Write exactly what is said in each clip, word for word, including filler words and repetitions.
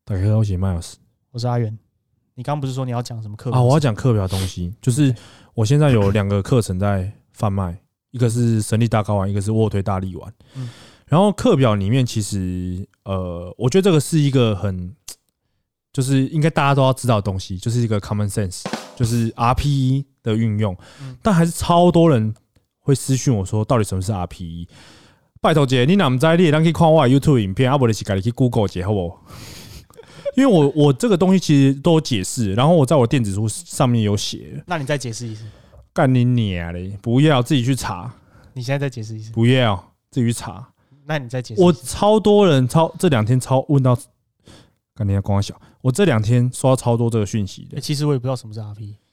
大家好，我是麦老师， 我是阿元。你刚刚不是说你要讲什么课表啊？我要讲课表的东西，就是我现在有两个课程在贩卖，一个是神力大睾丸，一个是卧推大力丸。嗯，然后课表里面其实，呃，我觉得这个是一个很，就是应该大家都要知道的东西，就是一个 common sense， 就是 R P E 的运用。嗯，但还是超多人会私讯我说，到底什么是 R P E？ 拜托姐，你哪不知道？你也当去看我的 YouTube 影片，啊，不然就是自己去 Google 姐，好不好？因为我我这个东西其实都有解释，然后我在我电子书上面有写。 那你再解释一次。 干你娘嘞！不要自己去查。 你现在再解释一次。 不要自己去查。 那你再解释。 我超多人超这两天超问到，干你娘光小。我这两天收到超多这个讯息的。 欸、其实我也不知道什么是 R P E。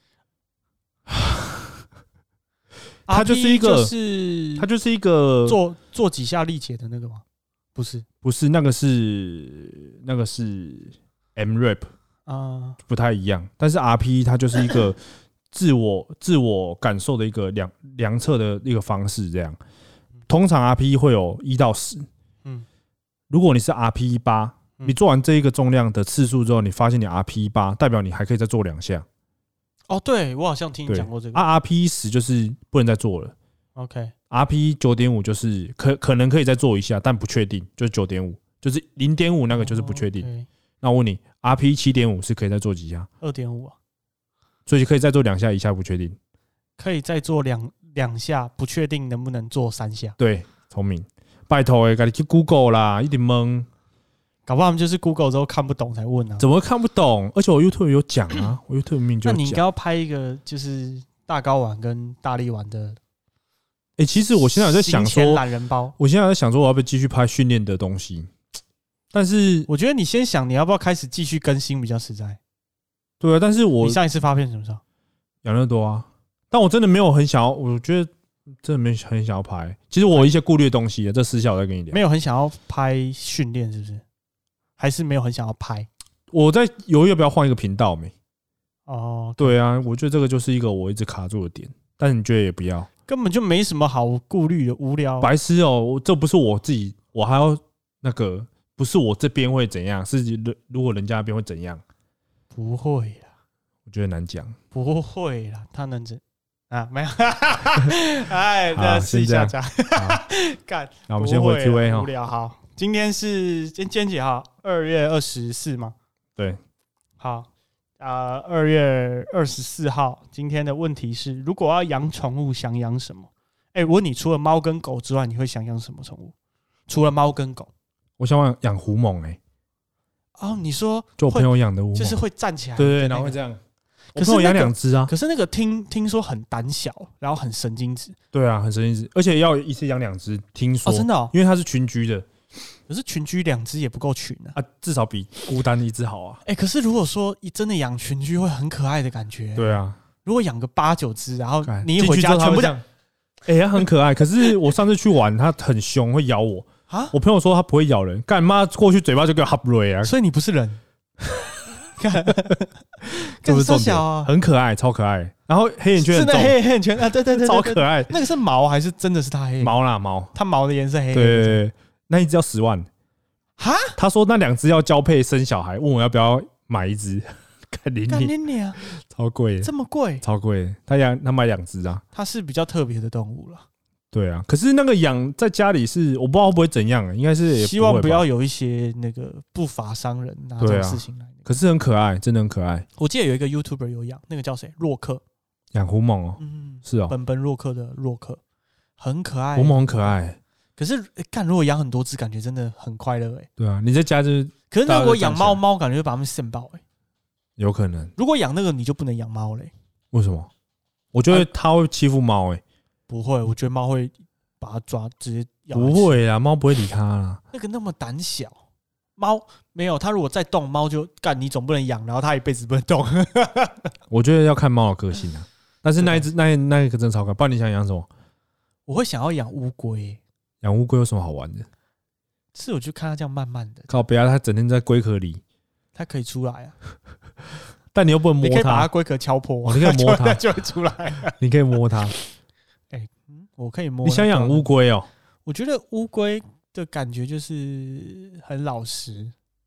它就是一个， 是它就是一个做做几下力竭的那个吗？不是， 不是，那个是那个是 M R A P 啊，不太一样。但是 R P E 它就是一个自我自我感受的一个量量测的一个方式，这样。通常 R P E 会有一到十，嗯，如果你是 R P E 八，你做完这一个重量的次数之后，你发现你 R P E 八，代表你还可以再做两下。 哦，对，我好像听你讲过这个。 啊 ，R P E 十就是不能再做了。OK。R P E 九点五就是可可能可以再做一下，但不确定，就是九点五，就是零点五那个就是不确定。Oh, okay. 那我问你 ，R P E 七点五是可以再做几下？ 二点五啊， 所以可以再做两下，一下不确定。 可以再做两两下，不确定能不能做三下。 对，聪明，拜托诶，赶紧去 Google 啦，一点懵。 搞不好他们就是 Google 之后看不懂才问啊。 怎么会看不懂？而且我 YouTube 有讲啊，我 YouTube 明就有讲。 那你应该要拍一个就是大睾丸跟大力丸的。 哎、欸，其实我现在有在想说， 懒人包。 我现在有在想说，我要不要继续拍训练的东西？但是我觉得你先想，你要不要开始继续更新比较实在？ 对啊，但是我你上一次发片什么时候？ 养乐多啊，但我真的没有很想要，我觉得真的没很想要拍。其实我有一些顾虑的东西，这私下我再跟你聊。 没有很想要拍训练，是不是？还是没有很想要拍？ 我在犹豫要不要换一个频道没？ 哦， 对啊，我觉得这个就是一个我一直卡住的点，但是你觉得也不要。 根本就没什么好顾虑的，无聊。 白痴哦，这不是我自己，我还要那个，不是我这边会怎样，是如果人家那边会怎样？ 不会啦， 我觉得难讲。 不会啦，他能怎啊？没有，哎，那试一下讲。干， 那我们先回 Q A 哈。 无聊，好，今天是今天几号？二月二十四吗？ 对， 好。呃，二月二十四号，今天的问题是：如果要养宠物，想养什么？哎、欸，我问你，除了猫跟狗之外，你会想养什么宠物？除了猫跟狗， 我想养狐獴。哎， 哦，你说就我朋友养的狐獴， 就是会站起来， 对 对, 對，然后会这样。我朋友养两只啊， 可是那个听听说很胆小，然后很神经质。 对啊，很神经质，而且要一次养两只，听说、 哦、真的、哦， 因为它是群居的。 可是群居两只也不够群啊， 啊，至少比孤单一只好啊。 哎、欸，可是如果说真的养群居，会很可爱的感觉。 对啊， 如果养个八九只，然后你一回家全部这样， 哎、欸，它很可爱。可是我上次去玩，它很凶，会咬我啊。我朋友说它不会咬人，干妈过去嘴巴就给我哈瑞啊。 所以你不是人，看， 这不是重点， 啊、 很可爱，超可爱。然后黑眼圈很重， 是那黑黑眼圈啊，对对 对, 對， 超可爱。 那个是毛还是真的是它黑？ 毛啦毛， 它毛的颜色黑。 对对对。那一只要十万， 哈？ 他说那两只要交配生小孩，问我要不要买一只，干你你啊， 超贵， 这么贵， 超贵。他养他买两只啊， 它是比较特别的动物了。 对啊，可是那个养在家里是我不知道会不会怎样、欸，应该是也不希望不要有一些那个不法商人拿这种事情来、那個。 可是很可爱，真的很可爱。 我记得有一个 YouTuber 有养，那个叫谁？洛克养狐獴哦， 嗯， 是哦， 本本洛克的洛克，很可爱、 狐獴很可爱。 可是，干、欸、如果养很多只，感觉真的很快乐哎、欸。 对啊，你在家就是。 可是如果养猫，猫感觉就把它们肾爆哎、欸。 有可能。 如果养那个，你就不能养猫嘞。 为什么？我觉得它会欺负猫哎、欸。 不会，我觉得猫会把它抓，直接咬。 不会啦，猫不会理它啦。 那个那么胆小，猫没有它如果再动，猫就干你总不能养，然后它一辈子不能动。 我觉得要看猫的个性啊。但是那一只那那一个真的超可爱。不然你想养什么？ 我会想要养乌龟。 养乌龟有什么好玩的？ 是，我就看它这样慢慢的。 靠，不要它整天在龟壳里， 它可以出来啊。 但你又不能摸它， 你可以把它龟壳敲破、 哦，你可以摸它， 就会出来。 你可以摸它。 哎、欸，我可以摸。 你想养乌龟哦？ 我觉得乌龟的感觉就是很老实，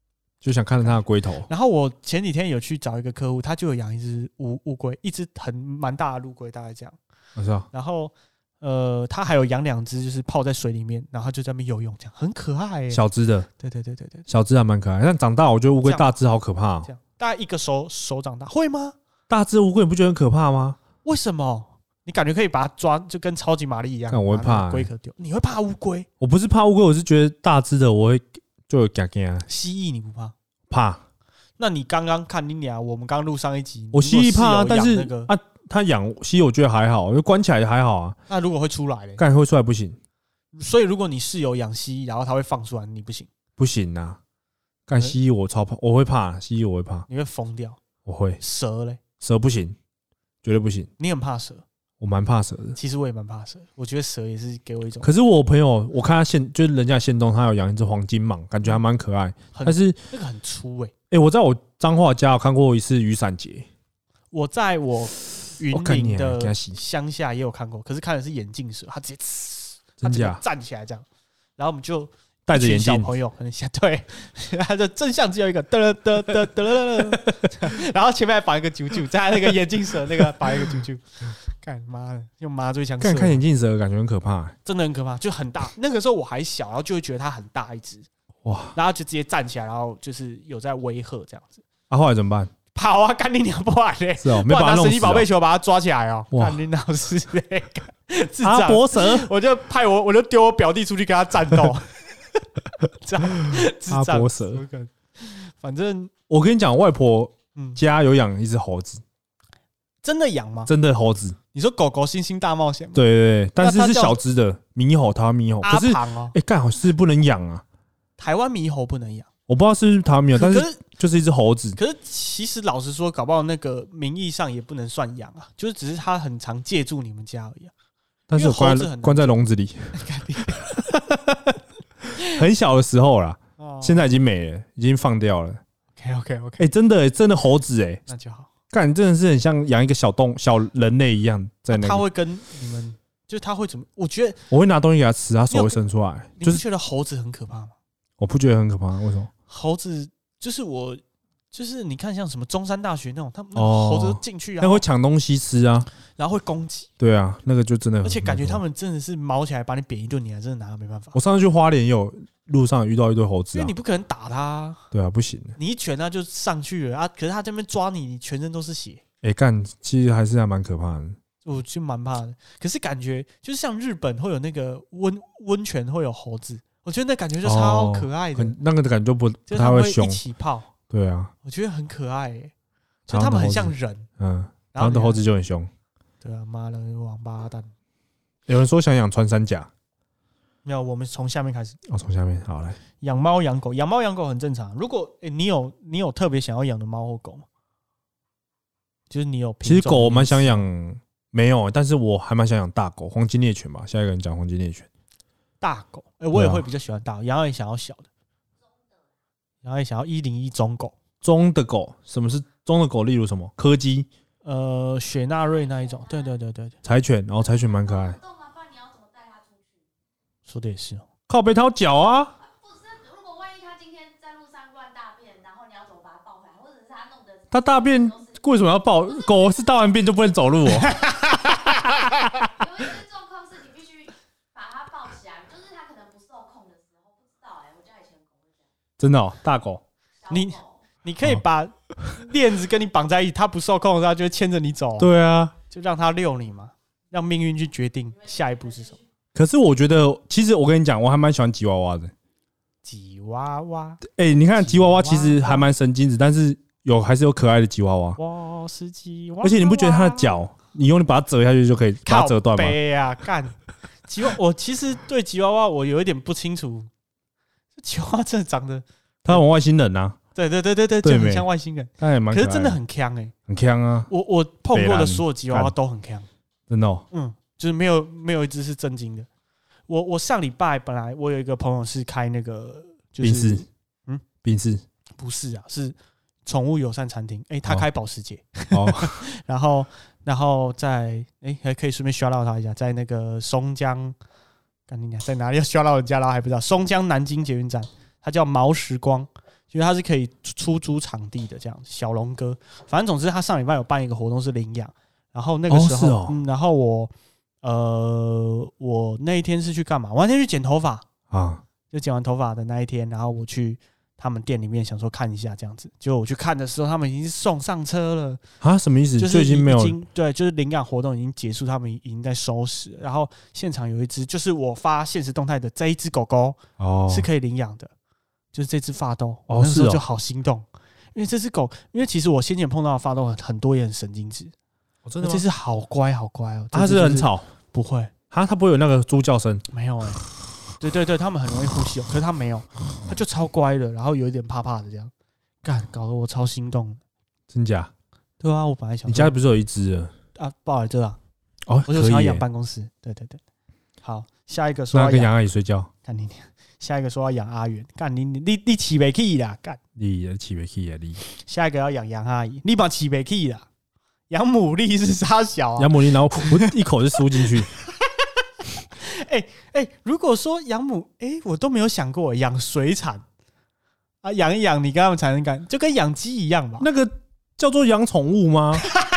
就想看着它的龟头。 然后我前几天有去找一个客户，他就有养一只乌乌龟，一只很蛮大的陆龟，大概这样。 我知道。 然后呃，他还有养两只，就是泡在水里面，然后就在那边游泳，这样很可爱、欸。 小只的， 对对对对对， 小只还蛮可爱。但长大，我觉得乌龟大只好可怕、喔。 这样大概一个手手掌大，会吗？ 大只乌龟你不觉得很可怕吗？ 为什么？你感觉可以把它抓，就跟超级玛丽一样。 但我会怕、欸、 龟壳丢，你会怕乌龟？ 我不是怕乌龟，我是觉得大只的我会就有嘎嘎。 蜥蜴你不怕？ 怕。 那你刚刚看你俩，我们刚录上一集， 我蜥蜴怕、啊，但是、 那个、 啊，他养蜥蜴我觉得还好，就关起来还好啊。 那如果会出来嘞？ 干会出来不行。 所以如果你室友养蜥蜴，然后他会放出来，你不行？ 不行啊！干蜥蜴我超怕，我会怕蜥蜴，我会怕。 你会疯掉？ 我会。 蛇嘞？ 蛇不行，绝对不行。 你很怕蛇？ 我蛮怕蛇的。 其实我也蛮怕蛇，我觉得蛇也是给我一种。 可是我朋友，我看他现就是人家现动，他有养一只黄金蟒，感觉还蛮可爱。但是那个很粗哎、欸。 哎、欸，我在我彰化家有看过一次雨伞节。 我在我云林的乡下也有看过，可是看的是眼镜蛇，它直接它直接站起来这样，然后我们就戴着眼镜， 小朋友可能想对，他的正向只有一个嘚嘚嘚嘚，然后前面还绑一个啾啾，在那个眼镜蛇那个绑一个啾啾。干妈的，用麻醉枪射。 看眼镜蛇感觉很可怕、欸， 真的很可怕，就很大。那个时候我还小，然后就会觉得它很大一只，哇！然后就直接站起来，然后就是有在威嚇这样子。 啊，后来怎么办？ 跑啊，干你娘不然嘞！ 是哦，没把它弄死、哦。 拿神奇宝贝球把它抓起来哦！干你老师嘞！ 阿伯蛇， 我就派我，我就丢我表弟出去跟他战斗。这样， 阿伯蛇。 反正我跟你讲，外婆家有养一只猴子。 真的养吗？ 真的猴子。 你说狗狗星星大冒险吗？ 对对对，但是是小只的猕猴，台湾猕猴。可是哎，干好是不能养啊。 台湾猕猴不能养， 我不知道是不是台湾猕猴，但是就是一只猴子。 可是其实老实说，搞不好那个名义上也不能算养啊，就是只是它很常借住你们家而已、啊。 但是关在关在笼子里，很小的时候啦，哦、现在已经没了，已经放掉了。 OK OK OK， 哎、欸，真的、欸、真的猴子哎、欸， 那就好。 干，真的是很像养一个小动小人类一样，在那、啊。 他会跟你们，就是他会怎么？我觉得我会拿东西给他吃，他手会伸出来。 你不觉得猴子很可怕吗？ 我不觉得很可怕，为什么？ 猴子就是我，就是你看像什么中山大学那种，他们那猴子进去啊， 那会抢东西吃啊， 然后会攻击。 对啊，那个就真的很， 而且感觉他们真的是毛起来把你扁一顿，你还真的拿他没办法。 我上次去花莲有路上遇到一堆猴子、啊， 因为你不可能打他。 对啊，不行， 你一拳他就上去了啊！可是他这边抓你，你全身都是血。 哎、欸，干，其实还是还蛮可怕的。 我就蛮怕的，可是感觉就是像日本会有那个温温泉会有猴子，我觉得那感觉就超可爱的， 哦、那个感觉就不不太会凶， 一起泡。 对啊， 我觉得很可爱诶、欸，就他们很像人， 嗯，然后的猴子就很凶。 对啊，妈的王八蛋！ 有人说想养穿山甲， 没有，我们从下面开始。 哦，从下面好来。 养猫养狗，养猫养狗很正常。如果、欸、你有你有特别想要养的猫或狗吗？就是你有， 其实狗我蛮想养，没有，但是我还蛮想养大狗，黄金猎犬吧。下一个人讲黄金猎犬， 大狗，哎、欸，我也会比较喜欢大狗，然后也想要小的，然后也想要一零一中狗， 中的狗，什么是中的狗？例如什么柯基， 呃，雪纳瑞那一种，对对对对对， 柴犬，然后柴犬蛮可爱。 说的也是哦， 靠背掏脚啊。 如果万一他今天在路上乱大便，然后你要怎么把他抱回来，或者是他弄的他大便。为什么要抱狗？是大完便就不能走路哦。有一些状况是你必须把它抱起来，就是它可能不受控的时候，不知道哎、欸，我家以前狗会这样。 真的哦，大狗。 你你可以把链子跟你绑在一起，它不受控的时候，它就会牵着你走。 对啊， 就让它遛你嘛，让命运去决定下一步是什么。 可是我觉得，其实我跟你讲，我还蛮喜欢吉娃娃的。 吉娃娃， 哎、欸，你看吉娃娃其实还蛮神经质，但是。有还是有可爱的吉娃娃， 我是吉娃娃， 而且你不觉得它的脚，你用力把它折下去就可以把它折断吗？ 对啊，干吉娃，我其实对吉娃娃我有一点不清楚，吉娃娃真的长得， 它很外星人啊， 对对对对对，就很像外星人， 它也蛮， 可是真的很强哎、欸， 很强啊！ 我我碰过的所有吉娃娃都很强， 真的、哦， 嗯，就是没有没有一只是正经的。我我上礼拜本来我有一个朋友是开那个就是宾士，嗯，宾士不是啊，是。宠物友善餐厅，哎、欸，他开保时捷， 哦， 然后，然后在，哎、欸，还可以顺便 shout out 他一下，在那个松江，干你娘，在哪里要 shout out 人家，然后还不知道，松江南京捷运站，它叫毛时光， 就是它是可以出租场地的这样。小龙哥，反正总之他上礼拜有办一个活动是领养，然后那个时候， 哦哦嗯，然后我呃我那一天是去干嘛？我那天去剪头发啊， 就剪完头发的那一天，然后我去他们店里面想说看一下这样子，结果我去看的时候，他们已经送上车了啊，什么意思？ 就是已经没有对，就是领养活动已经结束，他们已经在收拾了。然后现场有一只，就是我发现实动态的这一只狗狗，哦，是可以领养的，就是这只发豆。哦，那时候就好心动，哦，因为这只狗，因为其实我先前碰到的发豆很多也很神经质，哦，真的吗？这只好乖好乖哦， 它是很吵， 不会， 它它不会有那个猪叫声， 没有哎，欸。对对对，他们很容易呼吸哦，可是他没有，他就超乖的，然后有一点怕怕的这样，干搞得我超心动。 真假？ 对啊，我本来想你家不是有一只了啊，抱来这啊， 哦， 我就想要养办公室。对对对，好，下一个说要跟杨阿姨睡觉， 干你，下一个说要养阿元，干你你你起不起啦，干你起不起啊你。 下一个要养杨阿姨，你把起不起啦，养牡蛎是啥小啊？ 养牡蛎，然后一口就输进去。 哎哎、欸欸，如果说养母，哎、欸，我都没有想过养水产啊，养一养，你跟他们产生感，就跟养鸡一样吧？ 那个叫做养宠物吗？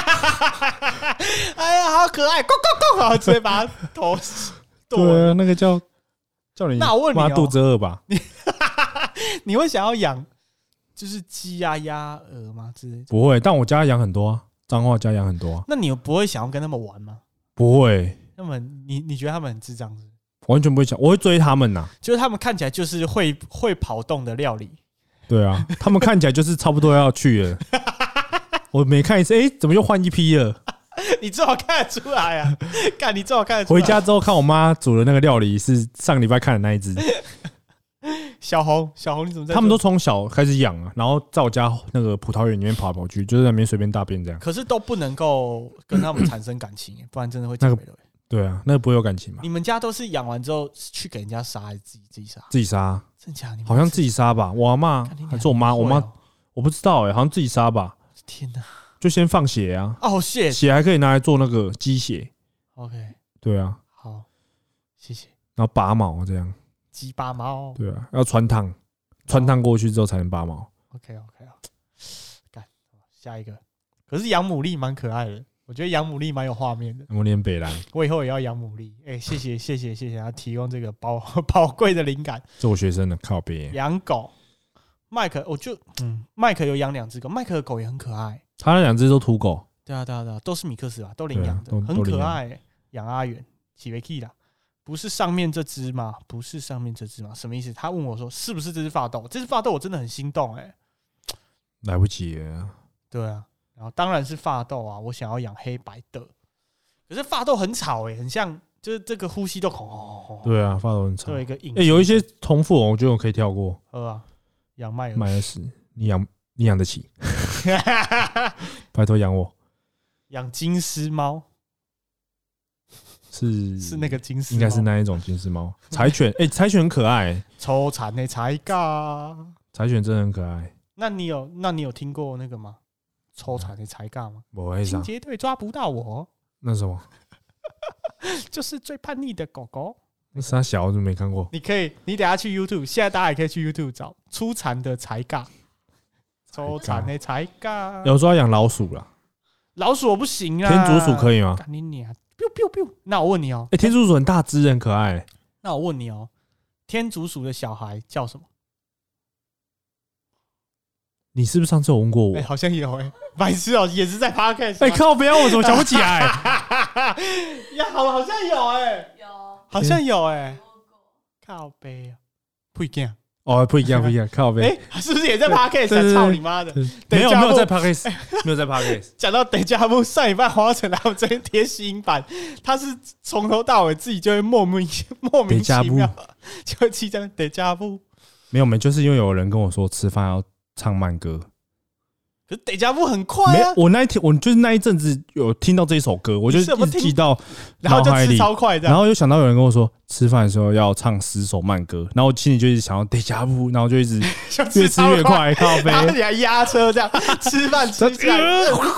哎呀，好可爱，咕咕咕，然后直接把它头对啊，那个叫叫你。 那我问你、哦， 妈肚子饿吧？ 你你会想要养就是鸡啊、鸭、鹅吗？之类的？ 不会，但我家养很多啊，彰化家养很多啊。 那你不会想要跟他们玩吗？ 不会。 他们，你你觉得他们很智障是不是？ 完全不会想，我会追他们呐、啊。 就是他们看起来就是会会跑动的料理。 对啊，他们看起来就是差不多要去了。我每看一次，哎、欸，怎么又换一批了？ 你最好看得出来啊！干，你最好看得出来。回家之后看我妈煮的那个料理是上礼拜看的那一只。 小红，小红，你怎么在？ 他们都从小开始养啊，然后在我家那个葡萄园里面跑来跑去，就是在那边随便大便这样。 可是都不能够跟他们产生感情，不然真的会那个。 对啊，那个不会有感情嘛？ 你们家都是养完之后去给人家杀，还是自己自己杀？ 自己杀， 真假？你好像自己杀吧？我阿嬷还是我妈？我妈我不知道哎、欸，好像自己杀吧？ 天哪！ 就先放血啊！ 哦，血血还可以拿来做那个鸡血。 OK， 对啊， 好，谢谢。 然后拔毛这样， 鸡拔毛。 对啊，要穿烫，穿烫过去之后才能拔毛。 OK OK 啊，干下一个。可是养牡蛎蛮可爱的。我觉得养牡蛎蛮有画面的。 我念北兰， 我以后也要养牡蛎。哎、欸，谢谢谢谢谢谢他提供这个宝宝贵的灵感。 做学生的靠北。 养狗，麦克，我就嗯，麦克有养两只狗，麦克的狗也很可爱。 他那两只都土狗。 对啊对啊对啊，都是米克斯吧，都领养的，啊、很可爱、欸。养阿远，起维 key 啦，不是上面这只吗？不是上面这只吗？什么意思？他问我说是不是这只发豆？这只发豆我真的很心动哎、欸。 来不及了。对啊。然后当然是发豆啊，我想要养黑白的，可是发豆很吵哎、欸，很像就是这个呼吸都吼。 对啊，发豆很吵。 有一个影， 哎、欸，有一些重复，我觉得我可以跳过。 呃啊，养麦麦尔斯，你养你养得起？拜托养我。 养金丝猫是是那个金丝， 应该是那一种金丝猫。柴犬，哎、欸，柴犬很可爱、欸。 抽残的柴嘎， 柴犬真的很可爱。 那你有那你有听过那个吗？抽残的柴嘎吗？清洁队抓不到我。 那什么？ 就是最叛逆的狗狗。 那啥小我怎么没看过？ 你可以，你等一下去 YouTube， 现在大家也可以去 YouTube 找出残的柴嘎，抽残的柴嘎。 有说要养老鼠啦， 老鼠我不行啊。 天竺鼠可以吗？ 干你娘 ！biu biu biu。那我问你哦、 喔，哎、欸，天竺鼠很大只，很可爱、欸。 那我问你哦、喔，天竺鼠的小孩叫什么？ 你是不是上次有问过我？ 哎、欸，好像有哎、欸，白痴哦、喔，也是在 Podcast。 哎、欸，靠！不要，我怎么想不起来？ 呀，好，好像有哎、欸， 有， 好像有哎、欸，靠背啊，不一样哦，不一样，不一样，靠背。 哎、欸，是不是也在 Podcast？操你妈的！ 没有，没有在 Podcast， 没有在 Podcast。 讲到等加布，上一半黄成他们这边贴新版，他是从头到尾自己就会莫名莫名其妙，就会记在等加布。 没有，没，就是因为有人跟我说吃饭要唱慢歌， 可是得加布很快啊！ 我那一天，我就是那一阵子有听到这首歌，我就一直记到脑海里， 然后就吃超快这样， 然后又想到有人跟我说吃饭的时候要唱十首慢歌，然后我心里就一直想要得加布，然后就一直越吃越快，靠背， 然后你还压车这样吃饭吃起来，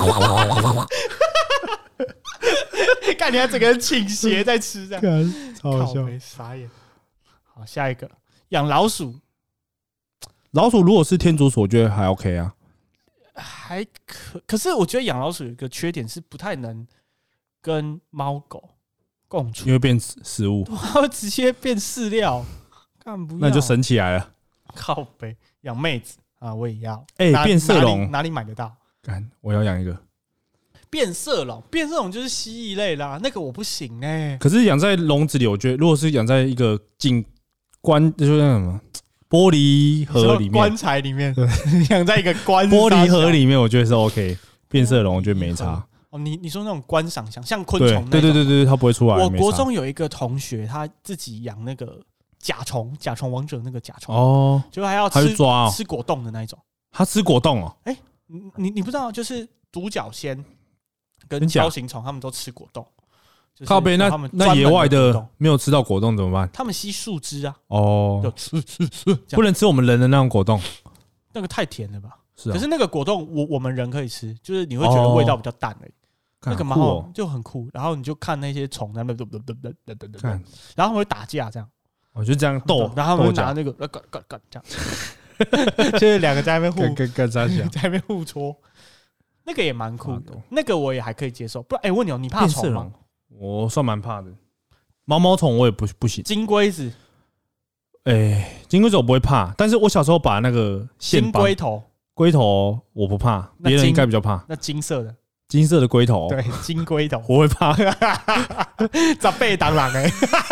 看你还整个人倾斜在吃这样， 超好笑， 傻眼。好，下一个养老鼠。 老鼠如果是天竺鼠，我觉得还 OK 啊， 还可，可是我觉得养老鼠有一个缺点是不太能跟猫狗共处， 因为变食物， 它会直接变饲料，干不要， 那就省起来了。 靠北养妹子啊，我也要。 哎、欸，变色龙哪里买得到？ 干，我要养一个。 变色龙，变色龙就是蜥蜴类啦，那个我不行哎、欸。 可是养在笼子里，我觉得如果是养在一个景观，就是那什么玻璃盒里面、 棺材里面，养在一个棺玻璃盒里面，我觉得是 OK。变色龙我觉得没差。 哦，你你说那种观赏像像昆虫那种， 对对对对，它不会出来。 我国中有一个同学，他自己养那个甲虫，甲虫王者那个甲虫哦，就还要吃抓、哦、 吃果冻的那一种。 他吃果冻哦？ 哎、欸，你你不知道，就是独角仙跟锹形虫，他们都吃果冻。 靠北，那那野外的没有吃到果冻怎么办？ 他们吸树枝啊。 哦， 就吃吃吃， 不能吃我们人的那种果冻， 那个太甜了吧？ 是、啊。 可是那个果冻，我我们人可以吃，就是你会觉得味道比较淡而已。那个蛮好，就很酷。然后你就看那些虫在那边，然后他们会打架这样。 我就这样斗， 然后他们拿那个干干干这样，就是两个在那边互干干在那边互戳，那个也蛮酷的。那个我也还可以接受。不然，哎，问你哦，你怕虫吗？ 我算蛮怕的。毛毛虫我也不不行。 金龟子， 哎，金龟子我不会怕，但是我小时候把那个金龟头， 龟头我不怕，别人应该比较怕。 那金色的。 金色的龟头， 对，金龟头， 我会怕。 十倍当然哎，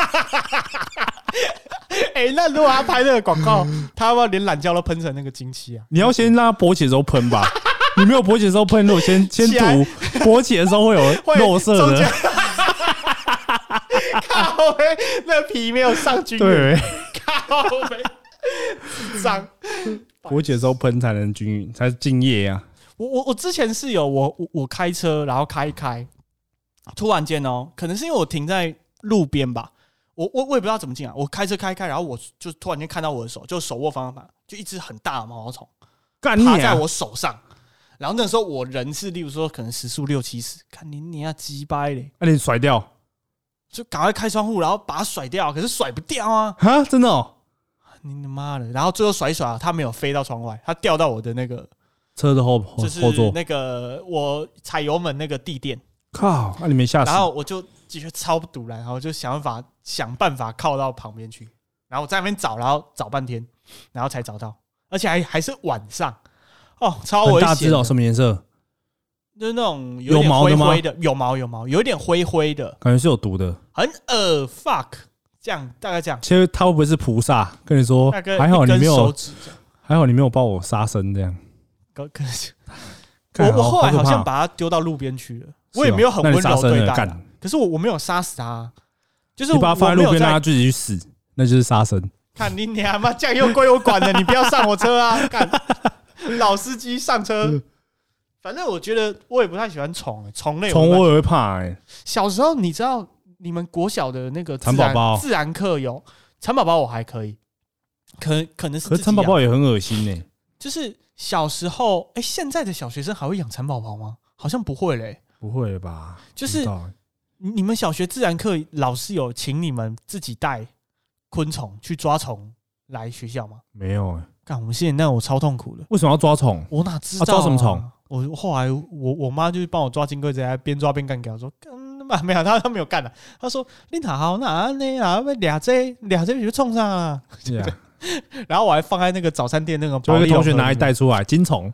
哎，那如果他拍那个广告，他要不要连懒觉都喷成那个金漆啊？ 你要先让他勃起的时候喷吧，你没有勃起的时候喷，如果先先涂，勃起的时候会有肉色的。 靠北，那皮没有上均匀。 对， 靠北，脏。 勃起的时候喷才能均匀，才是敬业啊。 我我我之前是有我我我开车，然后开一开，突然间哦，可能是因为我停在路边吧，我我我也不知道怎么进啊。我开车开一开，然后我就突然间看到我的手，就手握方向盘，就一只很大的毛毛虫趴在我手上。然后那时候我人是，例如说可能时速六七十，看你你要鸡掰嘞， 那、啊、你甩掉， 就赶快开窗户，然后把它甩掉，可是甩不掉啊！ 哈，真的哦， 你他妈的！然后最后甩一甩，它没有飞到窗外，它掉到我的那个。 车的后后就是那个我踩油门那个地垫， 靠！那你没吓死？ 然后我就觉得超堵然，然后就想办法想办法靠到旁边去，然后我在那边找，然后找半天，然后才找到，而且还还是晚上，哦，超危险！ 很大只哦，什么颜色？ 就是那种有点灰灰的，有毛有毛，有点灰灰的， 感觉是有毒的， 很恶 fuck， 这样大概这样。 其实他会不会是菩萨？跟你说，还好你没有，还好你没有帮我杀生这样。 可是我我后来好像把它丢到路边去了，我也没有很温柔对待。可是我我没有杀死它，就是你把它放在路边让它自己去死，那就是杀生。 看你娘妈，这样又归我管了，你不要上我车啊！看老司机上车。反正我觉得我也不太喜欢虫，虫类虫我也会怕哎。 小时候你知道你们国小的那个蚕宝宝自然课有蚕宝宝，我还可以，可可能是可是蚕宝宝也很恶心哎， 就是。小时候，哎、欸，现在的小学生还会养蚕宝宝吗？好像不会嘞、欸， 不会吧？ 就是你们小学自然课老师有请你们自己带昆虫去抓虫来学校吗？ 没有哎、欸， 干我们现在那我超痛苦的。 为什么要抓虫？ 我哪知道、啊啊？抓什么虫？ 我后来我我妈就是帮我抓金龟子，还边抓边干给我说，干嘛没有？他他没有干的。他说你哪好哪那啊？俩这俩这就冲上啊！然后我还放在那个早餐店那个， 就有个同学拿一袋出来，金虫，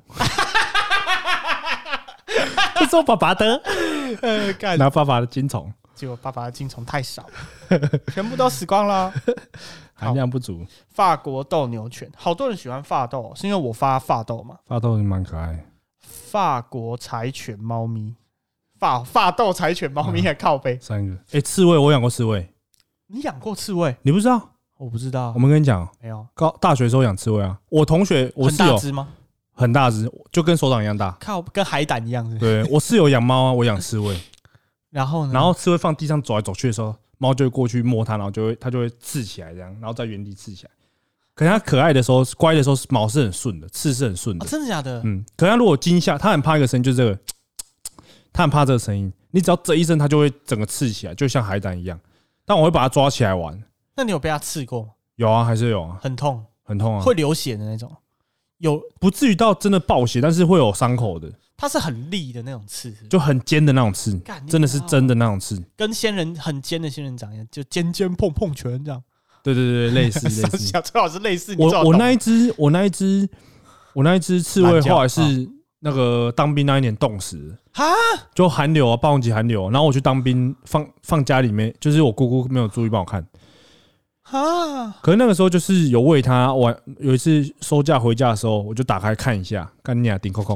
这是我爸爸的， 呃， 拿爸爸的金虫， 结果爸爸的金虫太少了，全部都死光了， 含量不足。 法国斗牛犬，好多人喜欢法斗，是因为我发法斗嘛？ 法斗蛮可爱。 法国柴犬猫咪，法法斗柴犬猫咪还靠背、嗯、 三个。哎、欸，刺猬我养过刺猬， 你养过刺猬？ 你不知道？ 我不知道， 我们跟你讲， 没有。 高大学的时候养刺猬啊，我同学我室友很大只吗？ 很大只，就跟手掌一样大， 靠，跟海胆一样是不是。对，我室友养猫啊，我养刺猬。 然后呢？ 然后刺猬放地上走来走去的时候，猫就会过去摸它，然后就会它就会刺起来这样，然后在原地刺起来。可是它可爱的时候、乖的时候，毛是很顺的，刺是很顺的、 哦。真的假的？ 嗯。可是它如果惊吓，它很怕一个声音，就是这个，它很怕这个声音。你只要这一声，它就会整个刺起来，就像海胆一样。但我会把它抓起来玩。 那你有被它刺过吗？ 有啊，还是有啊， 很痛， 很痛啊， 会流血的那种。 有不至于到真的爆血，但是会有伤口的。 它是很利的那种刺， 就很尖的那种刺，真的是真的那种刺， 跟仙人很尖的仙人掌一样，就尖尖碰碰拳这样。 对对对，类似类似， 最好是类似。 我我那一只，我那一只，我那一只刺猬后来是那个当兵那一年冻死哈，就寒流啊，暴风级寒流，然后我去当兵，放放家里面，就是我姑姑没有注意帮我看。啊！可是那个时候就是有喂它，我有一次收假回家的时候，我就打开看一下，干你啊，顶扣扣。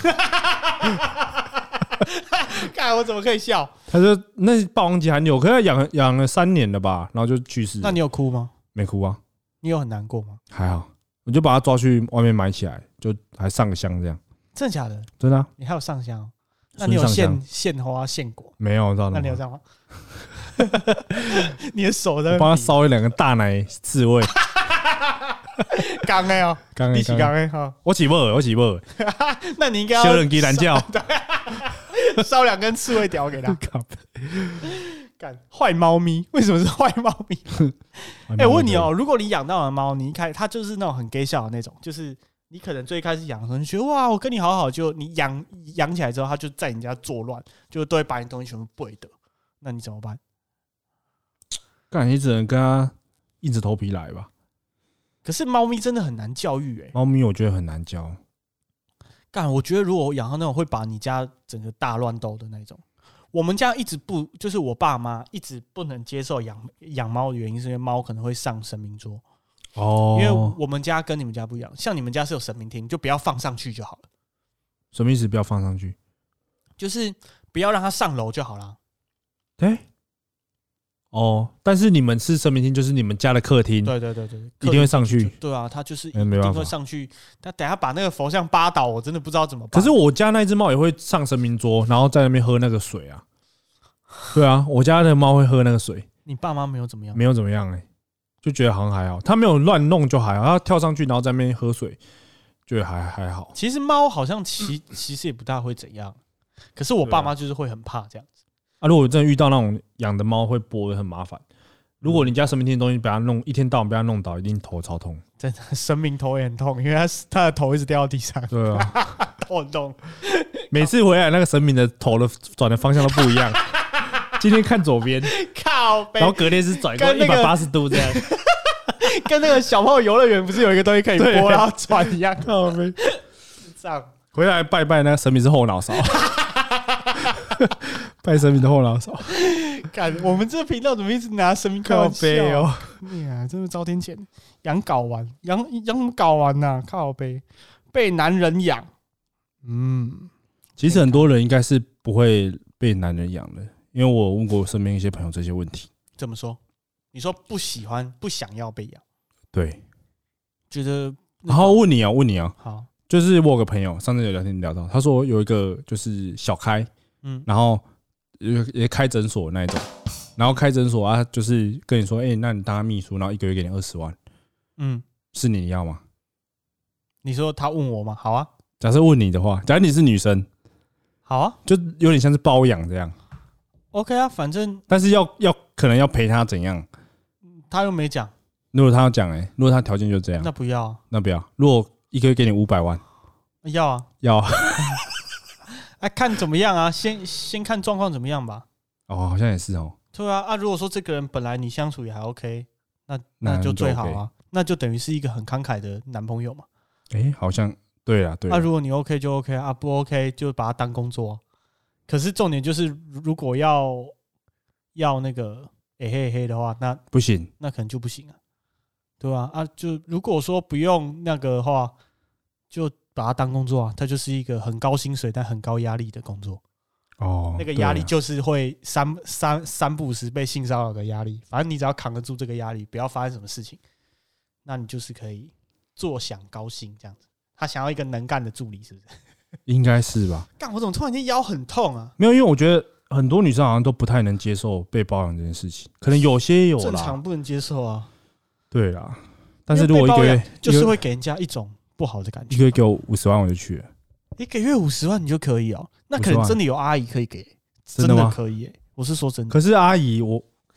看我怎么可以笑？ 他说那霸王级寒流，可是他养养了三年了吧，然后就去世。 那你有哭吗？ 没哭啊。 你有很难过吗？ 还好，我就把它抓去外面埋起来，就还上个香这样。 真的假的？ 真的、啊。 你还有上香、喔？那你有献献花献果？ 没有，知道吗？ 那你有这样吗？你的手在帮他烧了两个大奶刺猬。 刚的哦， 刚的，刚的哈。 我起不，我起不。 那你应该要小人给懒觉， 烧两根刺猬条给他。干坏猫咪，为什么是坏猫咪？哎、欸，我问你哦、喔，如果你养到的猫，你一开它就是那种很 gay 笑的那种，就是你可能最开始养的时候，你觉得哇，我跟你好好，就你养养起来之后，它就在你家作乱，就都会把你东西全部背的，那你怎么办？ 干，你只能跟它硬着头皮来吧。 可是猫咪真的很难教育哎、欸， 猫咪我觉得很难教。 干，我觉得如果我养到那种会把你家整个大乱斗的那种。我们家一直不，就是我爸妈一直不能接受养养猫的原因，是因为猫可能会上神明桌。哦，因为我们家跟你们家不一样，像你们家是有神明厅，就不要放上去就好了。 什么意思？不要放上去？ 就是不要让它上楼就好了。 对、欸。哦，但是你们是神明厅，就是你们家的客厅， 对对对对， 一定会上去。 对啊，他就是一定会上去。他等下把那个佛像扒倒，我真的不知道怎么办。 可是我家那只猫也会上神明桌，然后在那边喝那个水啊。对啊，我家的猫会喝那个水。 你爸妈没有怎么样？ 没有怎么样哎、欸，就觉得好像还好。它没有乱弄就还好，它跳上去然后在那边喝水，觉得还还好。 其实猫好像其其实也不大会怎样，可是我爸妈就是会很怕这样子。 啊，如果真的遇到那种养的猫会播的很麻烦。如果你家神明厅的东西被它弄一天到晚被它弄倒，一定头超痛。 真的，神明头也很痛，因为它它的头一直掉到地上。 对啊， 头很痛。 每次回来那个神明的头的转的方向都不一样。今天看左边， 靠北， 然后隔天是转过一百八十度这样。 跟那个小朋友游乐园不是有一个东西可以拨然后转一样？靠北，这样回来拜拜，那个神明是后脑勺。拜神明的后脑勺， 干！我们这频道怎么一直拿神明开玩笑哦？呀，真是遭天谴！养睾丸，养养什么睾丸呐？靠北，被男人养。嗯， 其实很多人应该是不会被男人养的，因为我问过身边一些朋友这些问题。 怎么说？你说不喜欢、不想要被养？ 对， 觉得。 然后问你啊，问你啊， 好， 就是我有个朋友，上次有聊天聊到，他说有一个就是小开。嗯，然后也也开诊所那一种，然后开诊所啊，就是跟你说，哎、欸，那你当他秘书，然后一个月给你二十万，嗯，是你要吗？ 你说他问我吗？好啊。 假设问你的话，假如你是女生， 好啊， 就有点像是包养这样。 OK 啊，反正但是要要可能要陪他怎样？ 他又没讲。 如果他要讲，哎，如果他条件就这样， 那不要、啊， 那不要。如果一个月给你五百万， 要啊， 要啊。 哎，看怎么样啊？先先看状况怎么样吧。 哦，好像也是哦。 对啊，啊，如果说这个人本来你相处也还 OK， 那那就最好啊，那 就, 那就等于是一个很慷慨的男朋友嘛。 哎、欸，好像对啊，对啊。 啊，如果你 OK 就 OK 啊，不 OK 就把它当工作、啊。可是重点就是，如果要要那个哎嘿嘿的话，那不行， 那可能就不行啊。对啊，啊，就如果说不用那个的话，就。把它当工作啊，它就是一个很高薪水但很高压力的工作。哦，那个压力就是会三三三不五时被性骚扰的压力。反正你只要扛得住这个压力，不要发生什么事情，那你就是可以坐享高薪这样子。他想要一个能干的助理，是不是？ 应该是吧？ 干，我怎么突然间腰很痛啊？ 没有，因为我觉得很多女生好像都不太能接受被包养这件事情，可能有些有啦， 正常不能接受啊。 对啦，但是如果一个月就是会给人家一种。不好的感觉， 一个月给我五十万我就去了。 一个月五十万你就可以哦、喔？那可能真的有阿姨可以给，真的可以、欸。我是说真的。 可是阿姨，我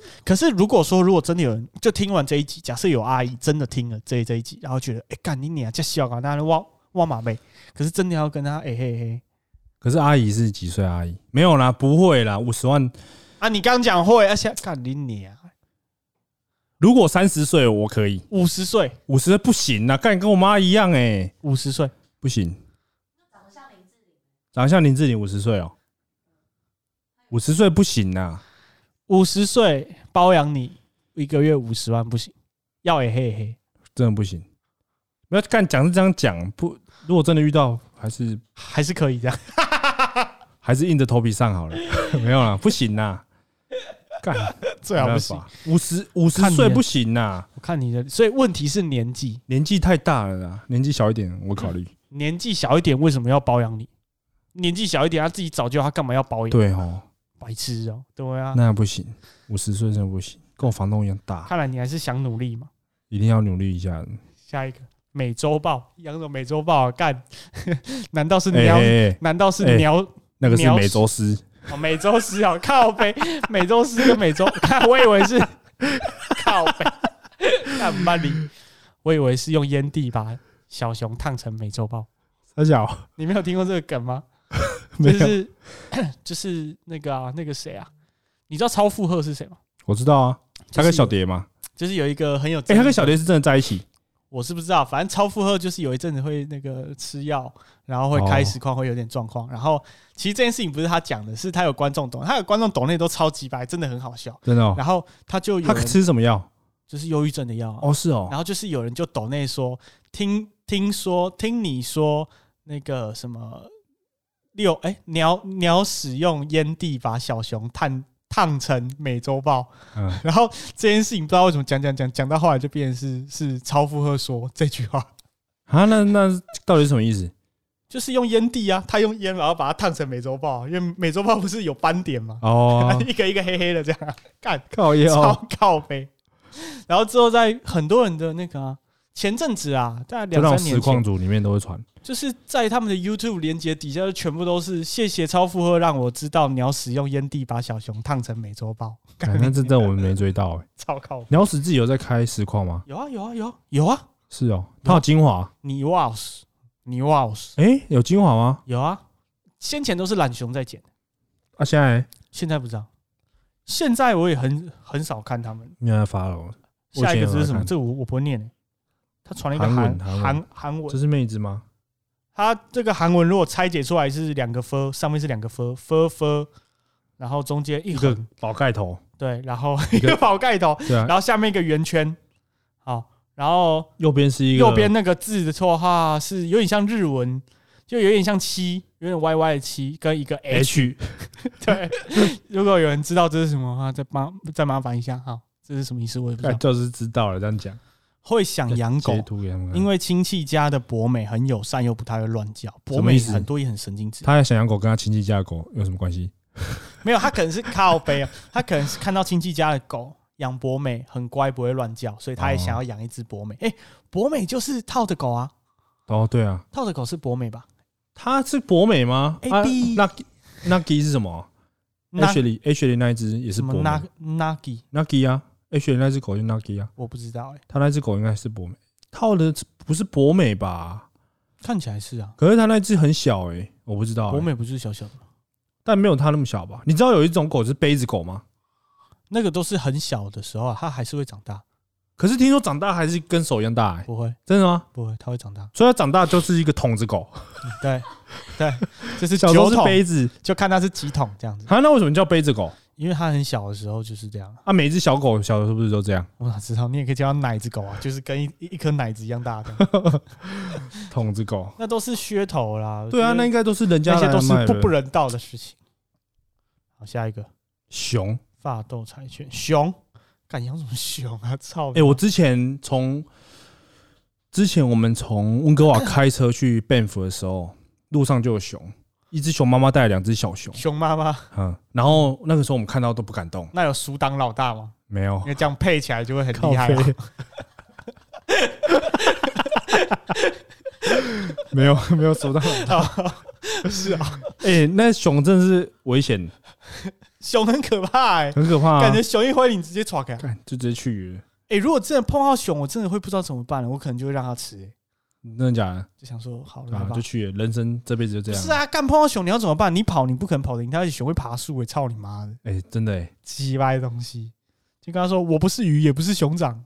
可是如果说，如果真的有人就听完这一集，假设有阿姨真的听了这这一集，然后觉得，哎、欸，干你娘，这笑啊，那挖挖马背，可是真的要跟他，哎、欸、嘿嘿。 可是阿姨是几岁？阿姨没有啦，不会啦，五十万啊！你刚讲会，而且干你娘。 如果三十岁我可以， 五十岁， 五十岁不行啊，干跟我妈一样哎、欸， 五十岁不行。 长得像林志玲， 长得像林志玲，五十岁哦，五十岁不行啊， 五十岁包养你一个月五十万不行，要嘿嘿嘿， 真的不行。不要干讲是这样讲，不，如果真的遇到，还是还是可以这样， 还是硬着头皮上好了，没有啦，不行啦。干， 最好不行。 五十五十岁不行呐！ 我看你的，所以问题是年纪， 年纪太大了啦，年纪小一点我考虑、嗯。 年纪小一点为什么要包养你？年纪小一点，他自己早就他干嘛要包养？ 对哦， 白痴哦、喔，对啊， 那不行，五十岁真的不行，跟我房东一样大。 看来你还是想努力嘛， 一定要努力一下。 下一个美洲豹，养什么美洲豹啊？干？难道是鸟？欸欸难道是鸟、欸？那个是美洲狮。 哦，美洲狮啊，靠北，美洲狮跟美洲，看我以为是靠北，看慢你，我以为是用烟蒂把小熊烫成美洲豹。 三小， 你没有听过这个梗吗？ 没有， 就是就是那个啊，那个谁啊？你知道超负荷是谁吗？ 我知道啊，他跟小蝶吗？ 就是有一个很有，哎、 欸，他跟小蝶是真的在一起。 我是不知道，反正超负荷就是有一阵子会那个吃药，然后会开实况，会有点状况。然后其实这件事情不是他讲的，是他有观众懂，他有观众懂内都超级白，真的很好笑， 真的、哦。 然后他就有他吃什么药？ 就是忧郁症的药、啊。 哦，是哦。 然后就是有人就抖内说，听听说听你说那个什么六哎鸟鸟使用烟蒂把小熊烫烫成美洲豹，嗯、然后这件事情不知道为什么讲讲讲讲到后来就变成是是超负荷说这句话啊，那那到底是什么意思？ 就是用烟蒂啊，他用烟然后把它烫成美洲豹，因为美洲豹不是有斑点嘛， 哦， 一个一个黑黑的这样，干靠腰超靠背。然后之后在很多人的那个、啊、前阵子啊，大概两三年前， 实况组里面都会传。 就是在他们的 YouTube 连结底下，就全部都是谢谢超负荷让我知道鸟使用烟蒂把小熊烫成美洲豹。 那这真的我们没追到哎、欸， 超靠！ 鸟屎自己有在开实况吗？ 有啊有啊有啊有啊！ 是哦，他有精华。 你哇斯，你哇斯， 哎，有精华吗？ 有啊，先前都是懒熊在剪啊，现在现在不知道，现在我也很很少看他们。 没有发了。 下一个是什么？这我我不会念诶、欸。他传了一个韩韩韩文， 这是妹子吗？ 他这个韩文如果拆解出来是两个 f， 上面是两个 f f f， 然后中间一个宝盖头， 对，然后一个宝盖头，对、啊，然后下面一个圆圈，好，然后右边是一个右边那个字的错话是有点像日文，就有点像七，有点歪歪的七，跟一个 H，, H 对，如果有人知道这是什么的话，再麻再麻烦一下，好，这是什么意思？我也不知道， 就是知道了，这样讲。 会想养狗，因为亲戚家的博美很友善，又不太会乱叫。博美很多也很神经质。 他想养狗，跟他亲戚家的狗有什么关系？ 没有，他可能是靠背啊，他可能是看到亲戚家的狗养博美很乖，不会乱叫，所以他也想要养一只博美。哎、欸，博美就是套的狗啊。 哦，对啊， 套的狗是博美吧？ 它是博美吗 ？A B Nagi 是什么 ？Ashley Ashley 那一只也是博美 Nagi Nagi 啊。H 那只狗就 Nagi 啊， 我不知道哎、欸， 他那只狗应该是博美，套的不是博美吧？ 看起来是啊， 可是他那只很小哎、欸，我不知道、欸。 博美不是小小的吗？ 但没有它那么小吧？你知道有一种狗是杯子狗吗？ 那个都是很小的时候啊，它还是会长大。 可是听说长大还是跟手一样大哎、欸， 不会， 真的吗？ 不会，它会长大。 所以它长大就是一个桶子狗。 对对，就是小时候是杯子， 就看它是几桶这样子。 啊，那为什么叫杯子狗？ 因为它很小的时候就是这样啊，每一只小狗小的时候是不是都这样？ 我哪知道？你也可以叫它奶子狗啊，就是跟一一颗奶子一样大的桶子狗， 那都是噱头啦。 对啊，那应该都是人家那些都是不不人道的事情。好，下一个熊发斗柴犬，熊敢养什么熊啊？操！ 哎、欸，我之前从之前我们从温哥华开车去 Banff 的时候，路上就有熊。一只熊妈妈带了两只小熊， 熊妈妈， 嗯，然后那个时候我们看到都不敢动。 那有鼠党老大吗？ 没有， 因为这样配起来就会很厉害、啊。 没有，没有鼠党老大， 是啊， 哎、欸，那熊真的是危险。 熊很可怕哎、欸， 很可怕、啊， 感觉熊一挥你直接闯开， 干就直接去了。 哎、欸，如果真的碰到熊，我真的会不知道怎么办了，我可能就会让它吃、欸。 真的假的？ 就想说好了、 啊， 吧就去了，人生这辈子就这样。 是啊，干碰到熊你要怎么办？你跑你不可能跑得赢它，而且熊会爬树，哎，操你妈的！ 哎、欸，真的哎、欸， 鸡歪的东西，就跟他说我不是鱼，也不是熊掌。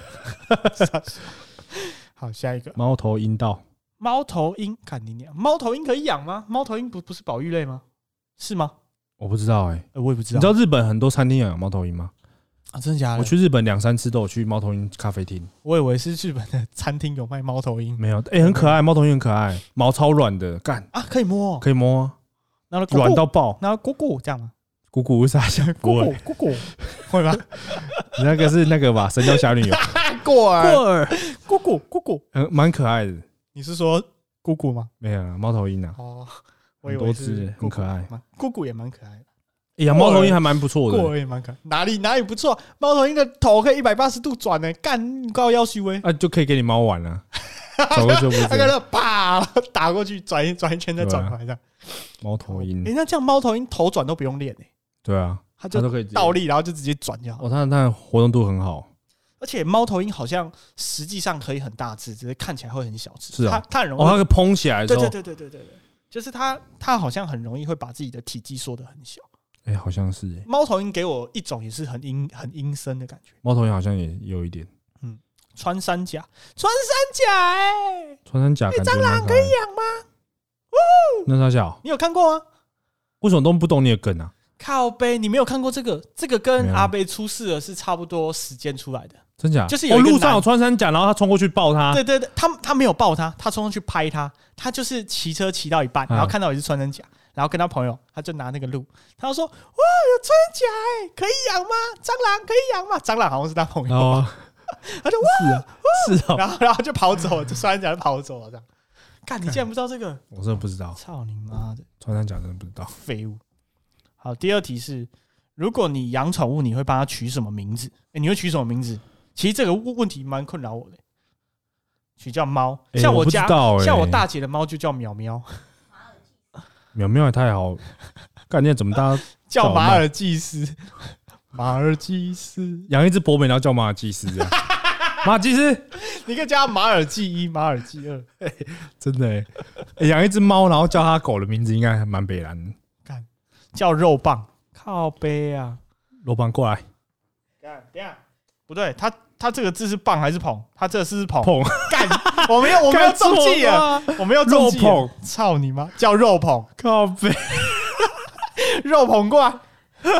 好，下一个猫头鹰道。 猫头鹰，看你娘！猫头鹰可以养吗？猫头鹰不不是保育类吗？是吗？ 我不知道哎、欸呃，我也不知道。 你知道日本很多餐厅养猫头鹰吗？ 啊，真的假的？ 我去日本两三次都有去猫头鹰咖啡厅。 我以为是日本的餐厅有卖猫头鹰， 没有，哎、欸，很可爱，猫头鹰很可爱，毛超软的，干啊，可以摸、哦， 可以摸、啊， 然后软到爆， 然后咕咕这样吗？ 咕咕是啥？ 咕咕咕咕，会吗？ 你那个是那个吧，《神雕侠侣》有过儿过儿， 咕咕咕咕， 很蛮可爱的。 你是说咕咕吗？ 没有猫头鹰啊， 哦，我以很多为是只，很可爱。 咕咕也蛮可爱的。 养猫头鹰还蛮不错的， 过也蛮可爱，哪里哪里不错？猫头鹰的头可以一百八十度转呢，干你高腰修威啊，就可以给你猫玩了。走过就不是那个啪打过去，转一转一圈再转回来这样。 猫头鹰， 哎，那这样猫头鹰头转都不用练哎。 对啊， 它就都可以倒立，然后就直接转就好。 哦，它它活动度很好， 而且猫头鹰好像实际上可以很大只，只是看起来会很小只。 是啊， 它它很容易， 哦，它可以蓬起来之后， 对对对对对对对，就是它它好像很容易会把自己的体积缩得很小。 哎、欸，好像是哎、欸。 猫头鹰给我一种也是很阴很阴森的感觉。 猫头鹰好像也有一点。 嗯，穿山甲，穿山甲哎、欸， 穿山甲， 蟑螂可以养吗？ 那啥小， 你有看过吗？ 为什么都不懂你的梗啊？ 靠背，你没有看过这个？这个跟阿贝出事的是差不多时间出来的。 真假？ 就是有一个路上有穿山甲，然后他冲过去抱他。 对对对，他他没有抱他，他冲上去拍他。他就是骑车骑到一半，然后看到有一只穿山甲，然后跟他朋友，他就拿那个鹿，他就说：“哇，有穿山甲哎，可以养吗？蟑螂可以养吗？”蟑螂好像是他朋友，哦、他就哇是啊，是啊， 然后然后就跑走了，就穿山甲就跑走了，这样。干，你竟然不知道这个？ 我真的不知道。 操你妈的！ 穿山甲真的不知道。 废物。好，第二题是：如果你养宠物，你会帮它取什么名字？欸、你会取什么名字？其实这个问题蛮困扰我的。取叫猫， 欸、 像我家， 我欸、 像我大姐的猫就叫淼淼。 淼淼也太好，概念怎么大家叫马尔济斯？马尔济斯养一只博美，然后叫马尔济斯这样。马尔济斯， 你可以叫他马尔济一、马尔济二。 真的哎、欸，养、欸、一只猫，然后叫它狗的名字，应该还蛮北蓝的。 干，叫肉棒，靠背啊！ 肉棒过来。 干，等下不对，他他这个字是棒还是捧？他这个字是捧。 捧， 干，我没有，我没有中计了，我没有中计。 肉捧， 操你妈！叫肉捧， 靠背， 肉捧过来，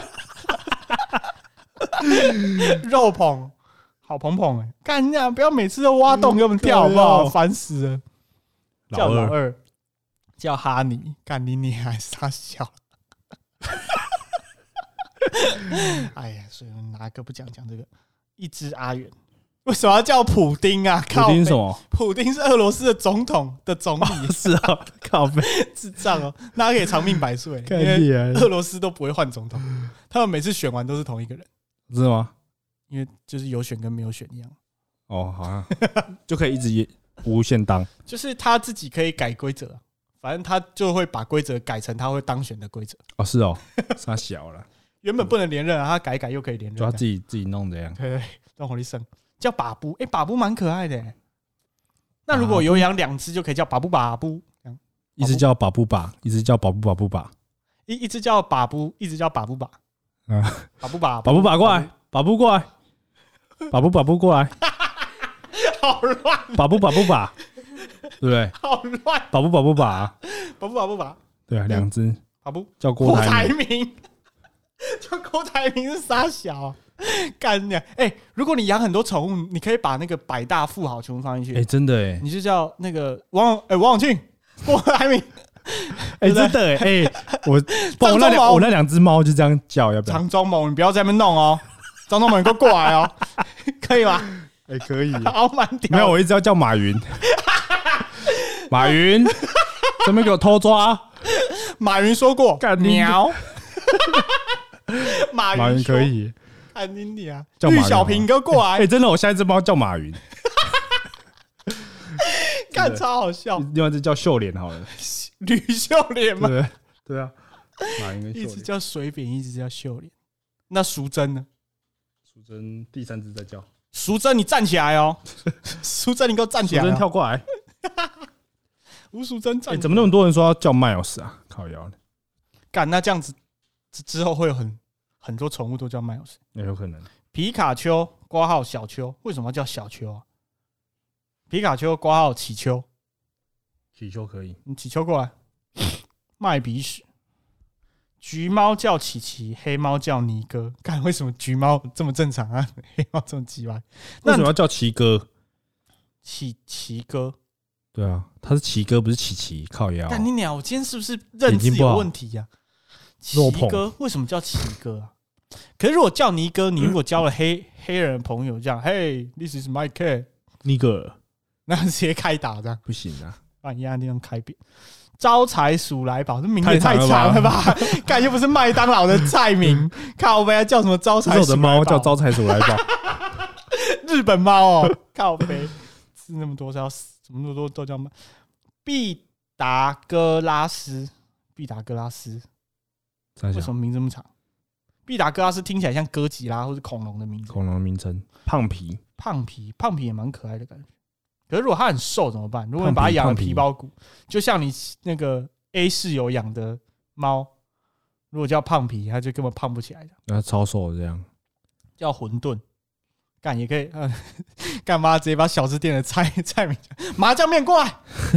肉捧。好捧捧哎，干呀！不要每次都挖洞给我们跳好不好？烦死了。叫老二，叫哈尼，干你你还傻笑。哎呀，所以哪个不讲讲这个？一只阿元，为什么要叫普丁啊？ 普丁什么？ 普丁是俄罗斯的总统的总理， 哦、是啊，靠背， 智障哦，那他可以长命百岁，因为俄罗斯都不会换总统，他们每次选完都是同一个人， 是吗？ 因为就是有选跟没有选一样。 哦，好像就可以一直无限当， 就是他自己可以改规则，反正他就会把规则改成他会当选的规则。 哦，是哦，他小了， 原本不能连任啊，他改改又可以连任， 就他自己自己弄这样。 对对，让火力胜叫把布，哎，把布蛮可爱的、欸。那如果有养两只，就可以叫把布把布， 一只叫把布把，一只叫把布把布把， 一一只叫把布，一只叫把布把， 啊， 把布把， 把布把过来，把布过来。把布把布过来， 好乱！ 把布把布把，对不对？ 好乱！ 把布把布把， 把布把布把， 对啊，两只。 把布叫郭台铭，叫郭台铭是傻小，干娘！哎，如果你养很多宠物，你可以把那个百大富豪全部放进去。 哎，真的哎， 你就叫那个王哎王永庆、郭台铭。 哎，真的哎，哎，我我那两我那两只猫就这样叫，要不要？ 张忠谋，你不要在那边弄哦。张忠谋，你给我过来哦，可以吗？ 哎、欸，可以。 好蛮屌。 没有，我一直要叫马云。马云，准备给我偷抓。 马云说过，鸟。马云， 马云可以。 看你你啊， 叫绿小平，你给我过来。 哎、欸，真的，我下一只猫叫马云。 看超好笑。 另外一只叫秀莲好了。 吕秀莲吗？ 对对啊。 马云跟秀一只莲， 叫水扁，一只叫秀莲。那淑珍呢？ 淑珍第三只在叫， 淑珍，你站起来哦！淑珍，你给我站起来、哦！ 淑珍跳过来。 吴淑珍站起来、 欸，怎么那么多人说要叫 Miles 啊？靠腰的， 干，那这样子之后会有很很多宠物都叫 Miles。 也有可能。 皮卡丘挂号小丘，为什么要叫小丘啊？皮卡丘挂号起丘， 起丘可以。 你起丘过来。麦鼻屎，橘猫叫琪琪，黑猫叫尼哥。干，为什么橘猫这么正常啊？黑猫这么鸡歪？ 为什么要叫奇哥？ 奇奇哥， 对啊，他是奇哥，不是琪琪。靠腰。 干你鸟！我今天是不是认知有问题呀、啊？奇哥为什么叫奇哥啊？可是如果叫尼哥，你如果交了黑黑人朋友，这样，Hey, this is my cat， 尼哥， 那直接开打这样不行啊， 把你压地方开扁。招财鼠来宝，这名字也太长了吧？干又不是麦当劳的菜名，靠背叫什么招财鼠？ 这是我的猫叫招财鼠来宝， 日本猫哦，靠背字那么多是要死，怎么那么多都叫猫？毕达哥拉斯，毕达哥拉斯，为什么名字这么长？毕达哥拉斯听起来像哥吉拉或是恐龙的名字。 恐龙的名称，胖皮， 胖皮，胖皮也蛮可爱的感觉。可是如果它很瘦怎么办？如果你把它养了皮包骨，就像你那个 A 室友养的猫，如果叫胖皮，它就根本胖不起来的。 那超瘦这样， 叫馄饨，干也可以。嗯，干嘛直接把小吃店的菜菜名麻酱面过来？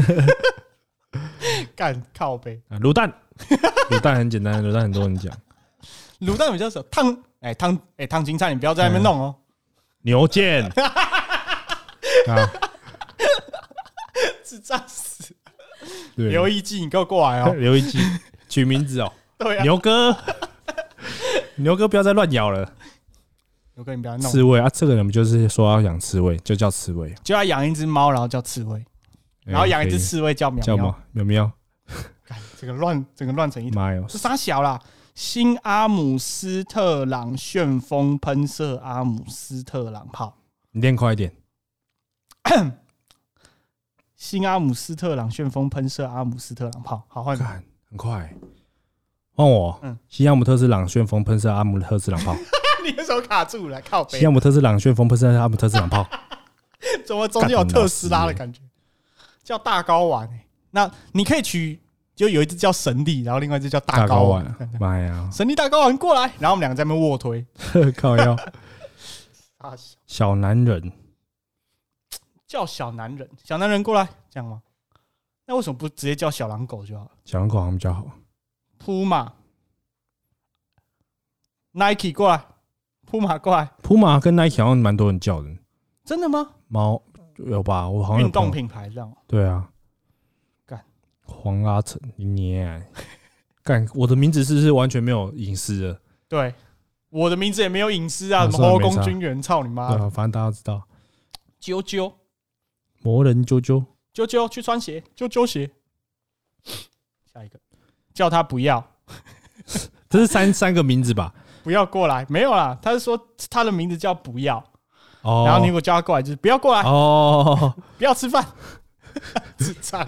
干靠背卤蛋，卤蛋很简单，卤蛋很多人讲。 卤蛋比较少，烫哎烫哎烫青菜，你不要在那边弄哦。 牛腱啊， 智障死！ 对， 刘一基，你给我过来哦！ 刘一基取名字哦， 对啊， 牛哥，牛哥不要再乱咬了。 牛哥你不要弄刺猬啊，这个人不就是说要养刺猬，就叫刺猬， 就要养一只猫，然后叫刺猬，然后养一只刺猬叫喵叫喵喵喵。 这个乱，整个乱成一团。 妈哟， 这啥小啦？新阿姆斯特朗旋风喷射阿姆斯特朗炮， 你练快一点。 新阿姆斯特朗旋风喷射阿姆斯特朗炮，好换看很快，换我。 嗯， 西亚姆特斯朗旋风喷射阿姆特斯朗炮。 你为什么卡住了？靠北。 西亚姆特斯朗旋风喷射阿姆特斯朗炮。 怎么中间有特斯拉的感觉？叫大睾丸、欸。那你可以取，就有一只叫神力，然后另外一只叫大睾丸。 妈呀！ 神力大睾丸过来，然后我们两个在那边卧推。 靠腰。小男人叫小男人，小男人过来，这样吗？那为什么不直接叫小狼狗就好了？ 小狼狗好像比较好。 扑马 ，Nike 过来，扑马过来， 扑马跟 Nike 好像蛮多人叫的。 真的吗？ 猫有吧？我好像有运动品牌这样。 对啊。 干黄阿成，你捏干我的名字是不是完全没有隐私的？ 对，我的名字也没有隐私啊，什么后宫军人，操你妈！ 对啊，反正大家知道。 啾啾。 魔人啾啾， 啾啾去穿鞋，啾啾鞋。下一个，叫他不要， 这是三三个名字吧？ 不要过来，没有啦，他是说他的名字叫不要， 哦， 然后你如果叫他过来，就是不要过来， 哦， 不要吃饭，智障，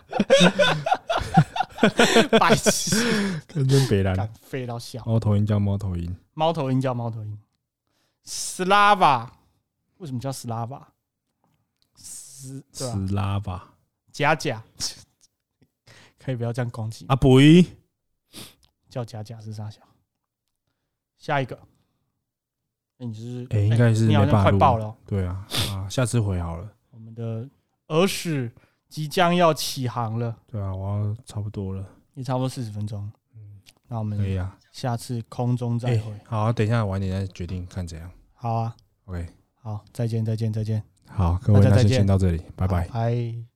白痴， 跟真北兰， 废到笑。 猫头鹰叫猫头鹰， 猫头鹰叫猫头鹰。Slava 为什么叫 Slava？斯斯拉吧， 假假，可以不要这样攻击啊！不一叫假假是啥小？下一个，欸、你是哎、欸，应该是你好像快爆了、喔。 对啊，啊，下次回好了。 我们的儿时即将要起航了。 对啊，我要差不多了， 也差不多四十分钟。嗯，那我们可以啊， 下次空中再会。 欸、好，等一下晚点再决定看怎样。 好啊 ，OK， 好，再见，再见，再见。 好，各位，那先先到这里，拜拜。 拜。